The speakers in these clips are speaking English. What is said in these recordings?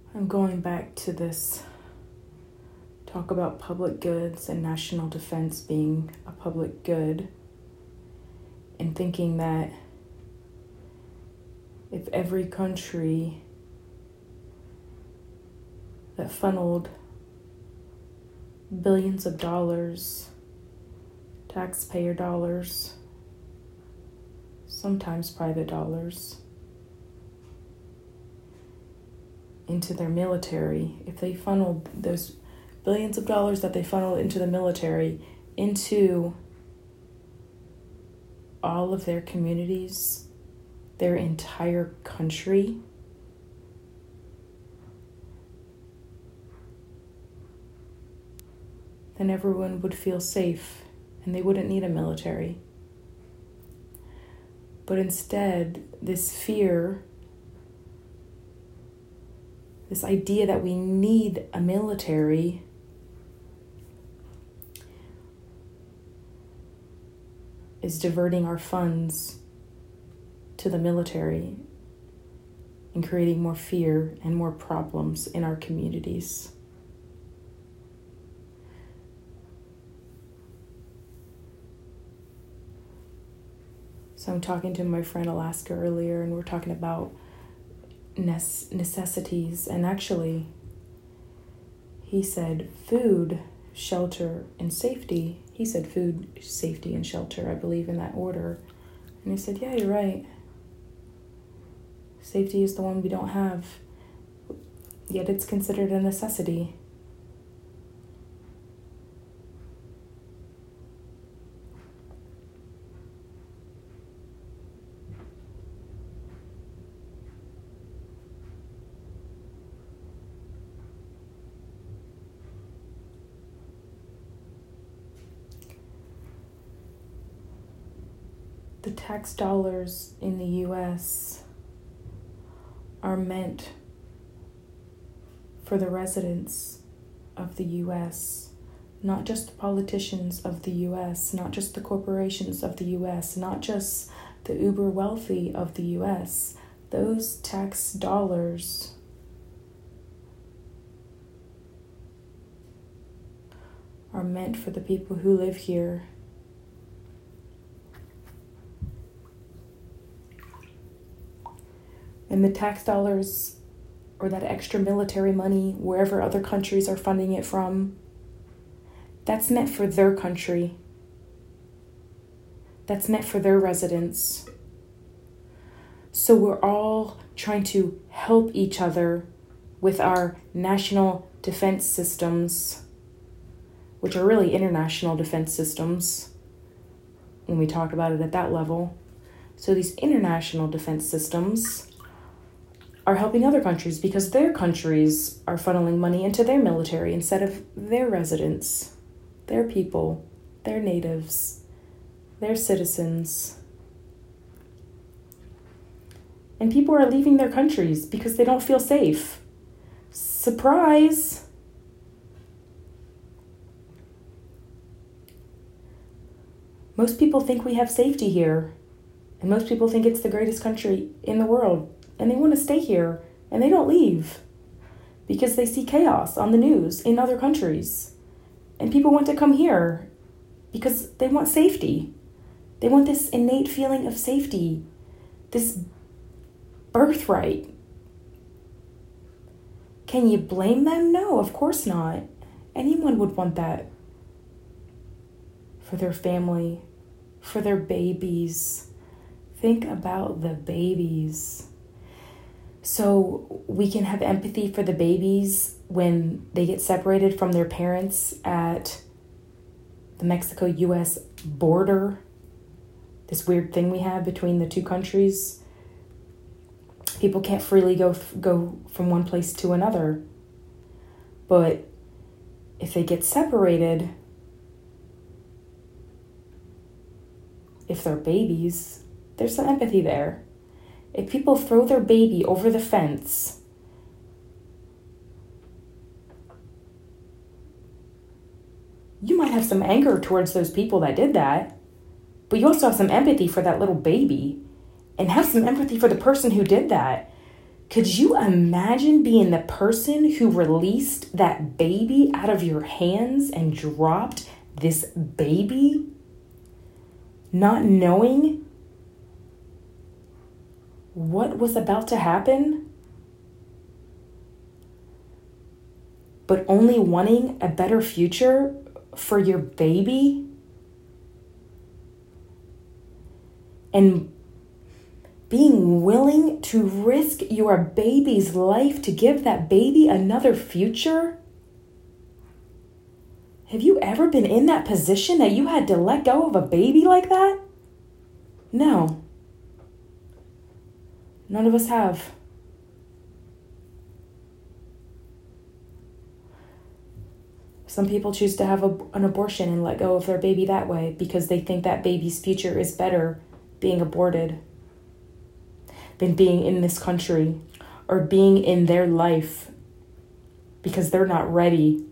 I'm going back to this talk about public goods and national defense being a public good, and thinking that if every country that funneled billions of dollars, taxpayer dollars, sometimes private dollars, into their military, if they funneled those billions of dollars that they funneled into the military into all of their communities, their entire country, then everyone would feel safe and they wouldn't need a military. But instead, this fear, this idea that we need a military, is diverting our funds to the military and creating more fear and more problems in our communities. So I'm talking to my friend Alaska earlier, and we're talking about necessities, and actually he said food, shelter, and safety. He said food, safety, and shelter, I believe, in that order. And he said, yeah, you're right. Safety is the one we don't have, yet it's considered a necessity. The tax dollars in the U.S. are meant for the residents of the U.S., not just the politicians of the U.S., not just the corporations of the U.S., not just the uber wealthy of the U.S. Those tax dollars are meant for the people who live here. And the tax dollars, or that extra military money, wherever other countries are funding it from, that's meant for their country. That's meant for their residents. So we're all trying to help each other with our national defense systems, which are really international defense systems when we talk about it at that level. So these international defense systems are helping other countries because their countries are funneling money into their military instead of their residents, their people, their natives, their citizens. And people are leaving their countries because they don't feel safe. Surprise! Most people think we have safety here, and most people think it's the greatest country in the world. And they want to stay here, and they don't leave because they see chaos on the news in other countries. And people want to come here because they want safety. They want this innate feeling of safety, this birthright. Can you blame them? No, of course not. Anyone would want that for their family, for their babies. Think about the babies. So we can have empathy for the babies when they get separated from their parents at the Mexico-U.S. border. This weird thing we have between the two countries. People can't freely go from one place to another. But if they get separated, if they're babies, there's some empathy there. If people throw their baby over the fence, you might have some anger towards those people that did that, but you also have some empathy for that little baby, and have some empathy for the person who did that. Could you imagine being the person who released that baby out of your hands and dropped this baby, not knowing what was about to happen, but only wanting a better future for your baby? And being willing to risk your baby's life to give that baby another future? Have you ever been in that position that you had to let go of a baby like that? No. None of us have. Some people choose to have an abortion and let go of their baby that way because they think that baby's future is better being aborted than being in this country or being in their life because they're not ready.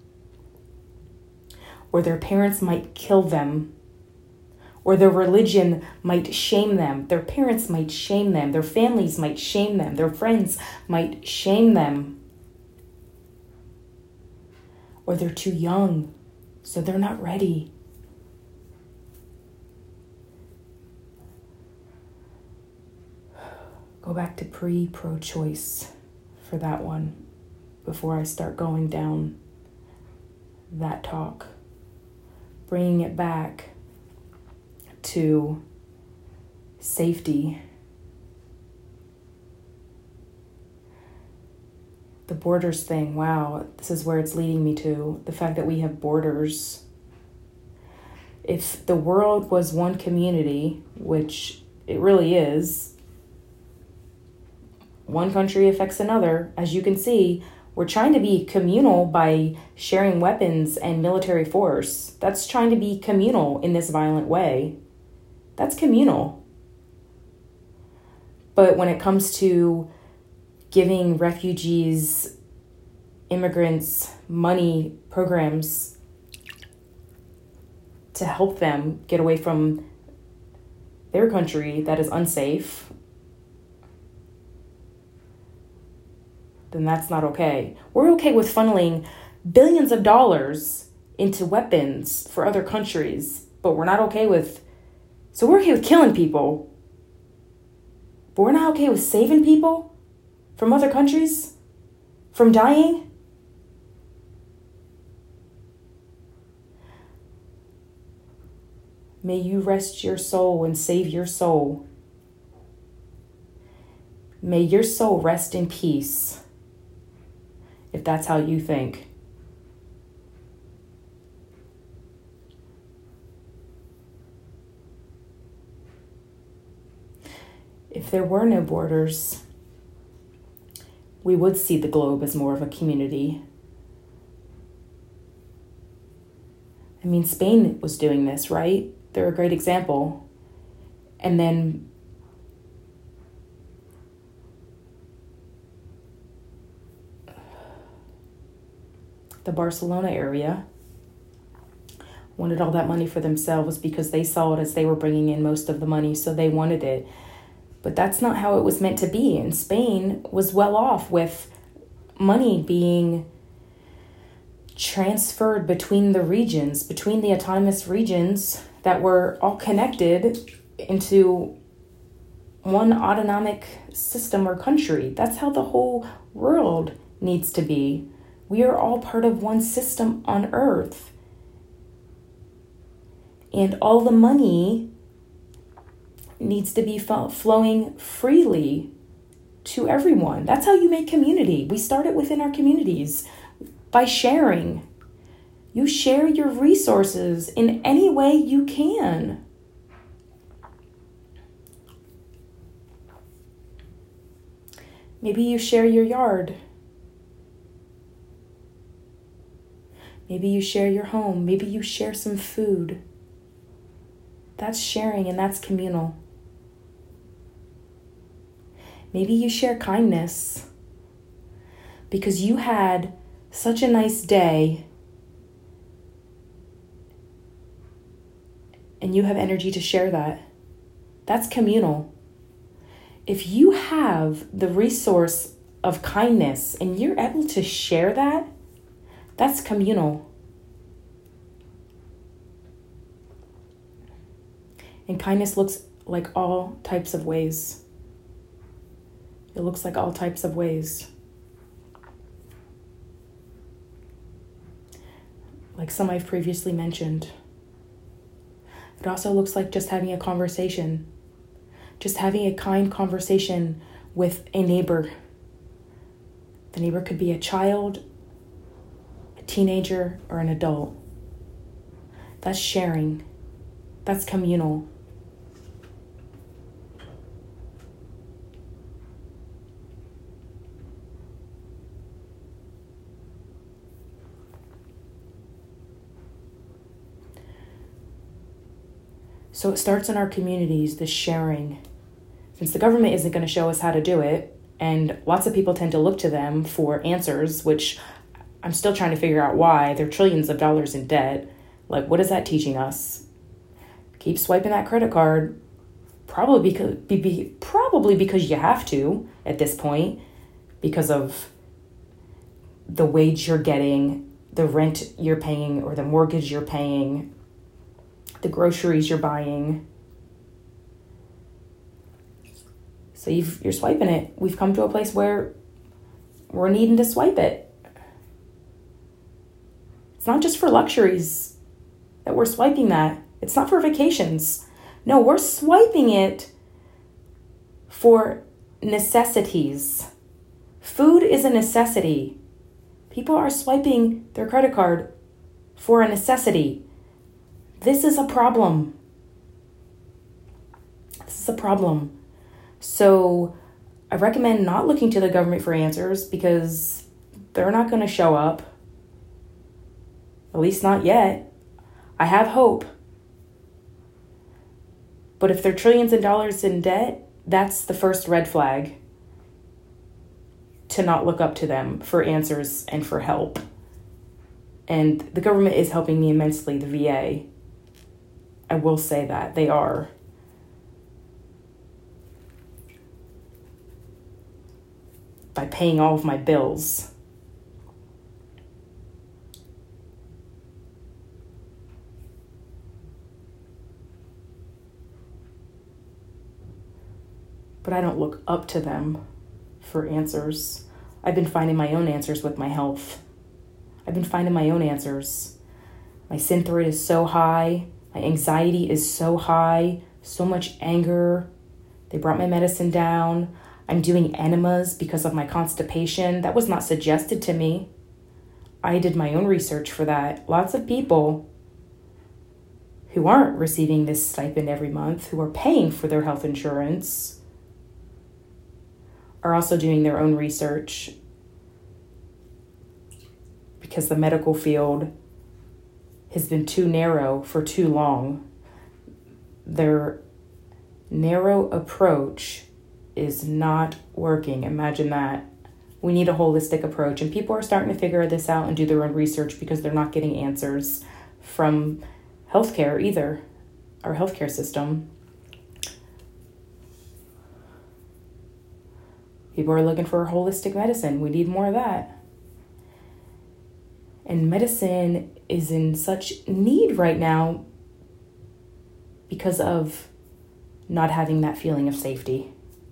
Or their parents might kill them. Or their religion might shame them. Their parents might shame them. Their families might shame them. Their friends might shame them. Or they're too young, so they're not ready. Go back to pro-choice for that one before I start going down that talk. Bringing it back to safety. The borders thing, wow, this is where it's leading me to. The fact that we have borders. If the world was one community, which it really is, one country affects another. As you can see, we're trying to be communal by sharing weapons and military force. That's trying to be communal in this violent way. That's communal. But when it comes to giving refugees, immigrants, money, programs to help them get away from their country that is unsafe, then that's not okay. We're okay with funneling billions of dollars into weapons for other countries, but we're not okay with, so we're okay with killing people, but we're not okay with saving people from other countries, from dying? May you rest your soul and save your soul. May your soul rest in peace, if that's how you think. If there were no borders, we would see the globe as more of a community. I mean, Spain was doing this, right? They're a great example. And then the Barcelona area wanted all that money for themselves because they saw it as they were bringing in most of the money, so they wanted it. But that's not how it was meant to be. And Spain was well off with money being transferred between the regions, between the autonomous regions that were all connected into one autonomic system or country. That's how the whole world needs to be. We are all part of one system on Earth. And all the money needs to be flowing freely to everyone. That's how you make community. We start it within our communities by sharing. You share your resources in any way you can. Maybe you share your yard. Maybe you share your home. Maybe you share some food. That's sharing and that's communal. Maybe you share kindness because you had such a nice day and you have energy to share that. That's communal. if you have the resource of kindness and you're able to share that, that's communal. And kindness looks like all types of ways. It looks like all types of ways. Like some I've previously mentioned. It also looks like just having a conversation. Just having a kind conversation with a neighbor. The neighbor could be a child, a teenager, or an adult. That's sharing. That's communal. So it starts in our communities, this sharing. Since the government isn't going to show us how to do it, and lots of people tend to look to them for answers, which I'm still trying to figure out why. They're trillions of dollars in debt. Like, what is that teaching us? Keep swiping that credit card, probably because you have to at this point, because of the wage you're getting, the rent you're paying, or the mortgage you're paying, the groceries you're buying. So you're swiping it. We've come to a place where we're needing to swipe it. It's not just for luxuries that we're swiping that. It's not for vacations. No, we're swiping it for necessities. Food is a necessity. People are swiping their credit card for a necessity. This is a problem. This is a problem. So I recommend not looking to the government for answers because they're not going to show up. At least not yet. I have hope. But if they're trillions of dollars in debt, that's the first red flag to not look up to them for answers and for help. And the government is helping me immensely, the VA. I will say that. They are. By paying all of my bills. But I don't look up to them for answers. I've been finding my own answers with my health. I've been finding my own answers. My synth rate is so high. My anxiety is so high. So much anger. They brought my medicine down. I'm doing enemas because of my constipation. That was not suggested to me. I did my own research for that. Lots of people who aren't receiving this stipend every month, who are paying for their health insurance, are also doing their own research because the medical field has been too narrow for too long. Their narrow approach is not working. Imagine that. We need a holistic approach, and people are starting to figure this out and do their own research because they're not getting answers from healthcare either, our healthcare system. People are looking for holistic medicine. We need more of that. And medicine is in such need right now because of not having that feeling of safety.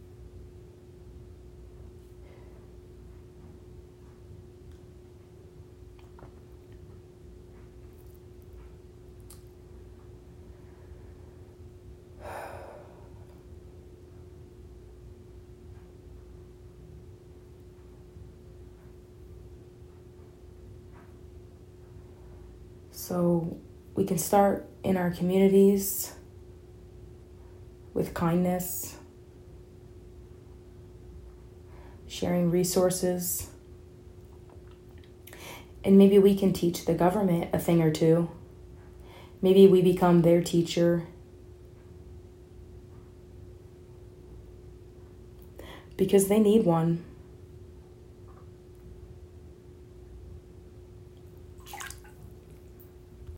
So we can start in our communities with kindness, sharing resources, and maybe we can teach the government a thing or two. Maybe we become their teacher. Because they need one.